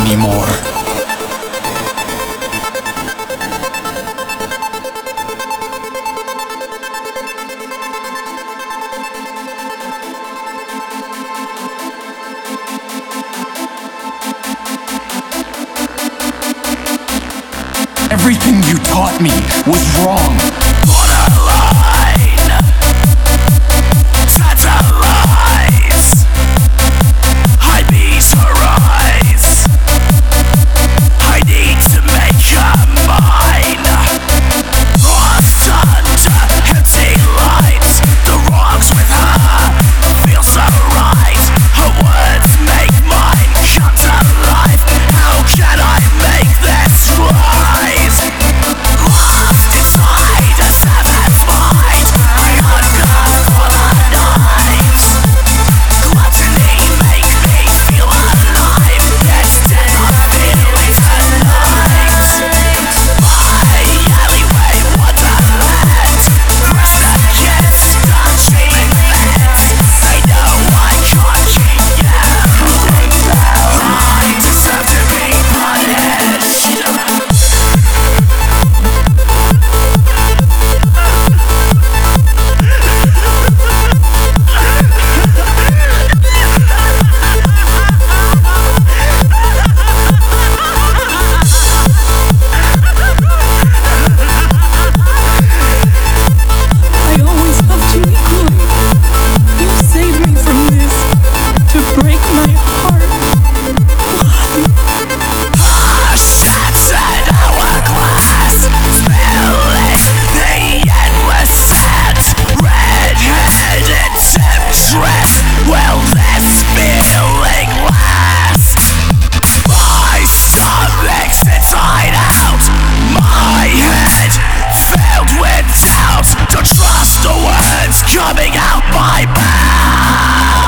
anymore. Everything you taught me was wrong. Borderline, tantalize, I mesmerize. I need to make her mine. Lost under empty lights, the wrongs with her feel so right. Her words make mine come to life. How can I make this right? Lost inside a savage mind, I hunger for the night. Gluttony make me feel alive, yet dead I feel it tonight. My alleyway wonderland, pressure gets touching fence. They know I can't keep you. I deserve to be punished. I always loved you equally. You saved me from this, to break my heart. Shattered hourglass, spilling the endless sands. Red-headed temptress, will this feeling last? My stomach's inside out, my head filled with doubt. Don't trust the words coming out my mouth.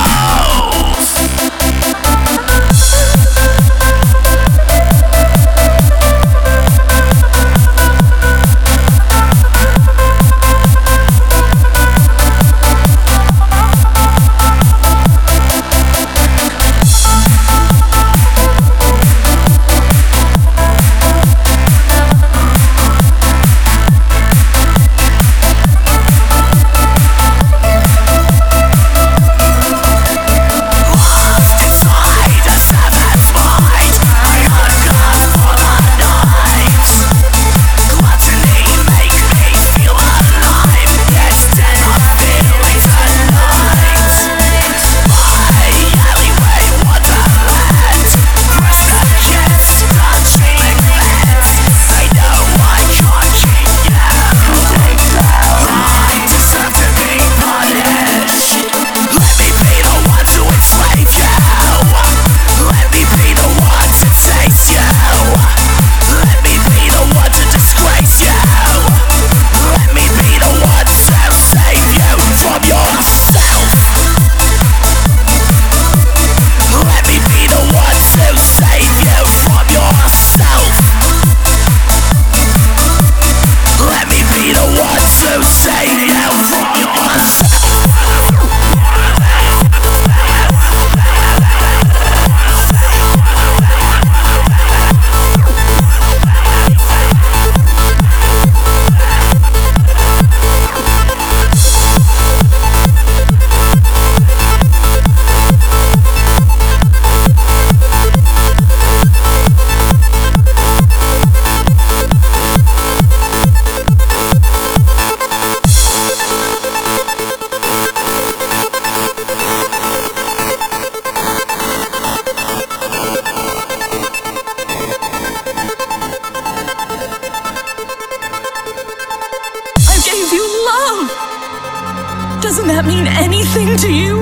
Doesn't that mean anything to you?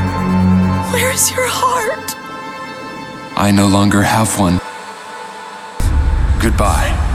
Where's your heart? I no longer have one. Goodbye.